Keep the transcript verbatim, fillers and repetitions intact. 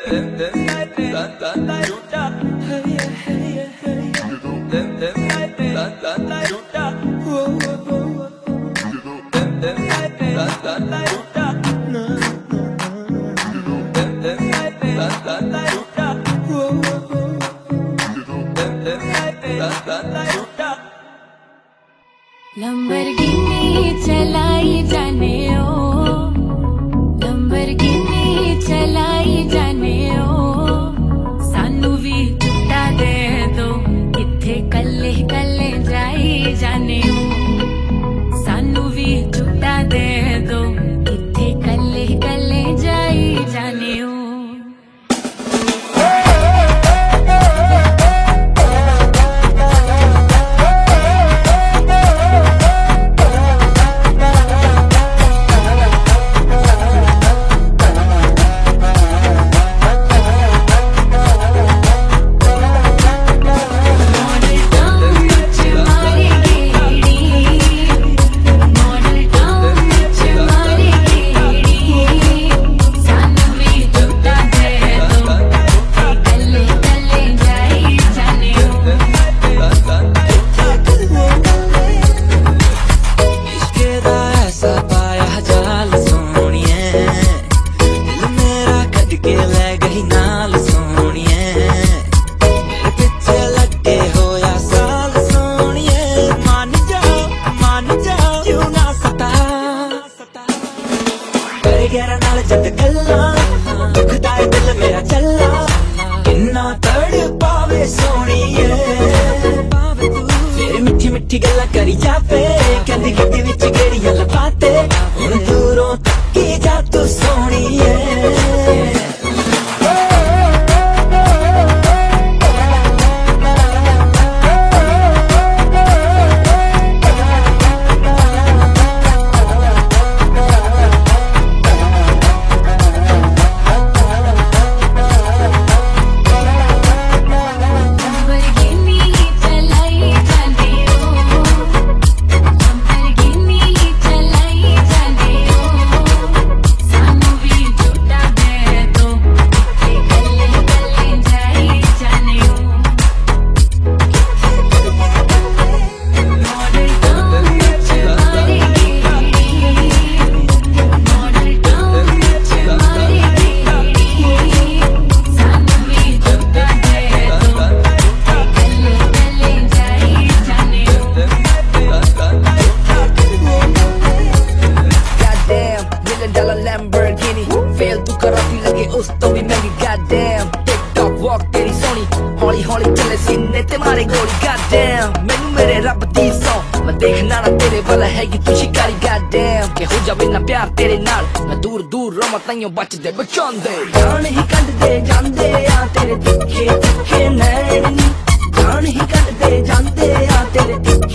Lamborghini चलाई जाने ओ, Lamborghini चलाई जाने ओ, सानू भी झूठा दे दो किथे कल्ले कल्ले जाई जाने ओ, सानू भी झूठा दे दो किथे कल्ले कल्ले जाई जाने ओ। जद गल्ला दुखदा है दिल मेरा चला किन्ना तड़ पावे सोनिए तेरी मिठी मिठी गल्ला करी जावे कहंदी गड्डी विच गेड़ियां लपाते हुण दूरों तक्की जा तू सोनिए। फेल तू कराती लगे उस तो भी महंगी goddamn टिक टॉक वॉक तेरी सोनी हौली हौली चले सीने ते मारे गोली goddamn मैनू मेरे रब दी सौ मैं देखना ना तेरे वाला है कि तू शिकारी goddamn के हो जावे ना प्यार तेरे नाल मैं दूर दूर रोमा ताइयों बच दे बचांदे जान ही कट दे जांदे आ तेरे तिखे तिखे नैन नी जान ही कट दे जांदे आ तेरे